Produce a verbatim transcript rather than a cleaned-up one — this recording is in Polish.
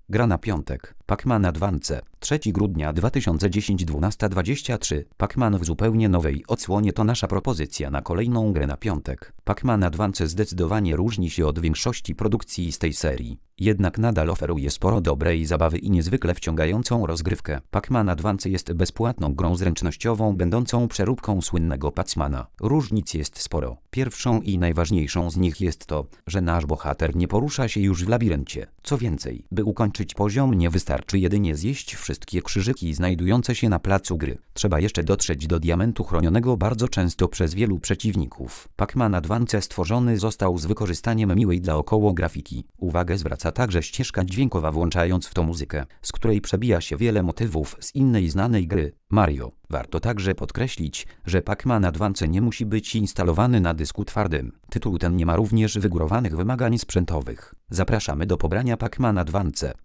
Gra na piątek. Pac-Man Advance. trzeciego grudnia dwa tysiące dziesiątego, dwunasta dwadzieścia trzy. Pac-Man w zupełnie nowej odsłonie to nasza propozycja na kolejną grę na piątek. Pac-Man Advance zdecydowanie różni się od większości produkcji z tej serii. Jednak nadal oferuje sporo dobrej zabawy i niezwykle wciągającą rozgrywkę. Pac-Man Advance jest bezpłatną grą zręcznościową będącą przeróbką słynnego Pac-Mana. Różnic jest sporo. Pierwszą i najważniejszą z nich jest to, że nasz bohater nie porusza się już w labiryncie. Co więcej, by ukończyć poziom nie wystarczy jedynie zjeść wszystkie krzyżyki znajdujące się na placu gry. Trzeba jeszcze dotrzeć do diamentu chronionego bardzo często przez wielu przeciwników. Pac-Man Advance stworzony został z wykorzystaniem miłej dla około grafiki. Uwagę zwraca także ścieżka dźwiękowa, włączając w to muzykę, z której przebija się wiele motywów z innej znanej gry, Mario. Warto także podkreślić, że Pac-Man Advance nie musi być instalowany na dysku twardym. Tytuł ten nie ma również wygórowanych wymagań sprzętowych. Zapraszamy do pobrania Pac-Man Advance.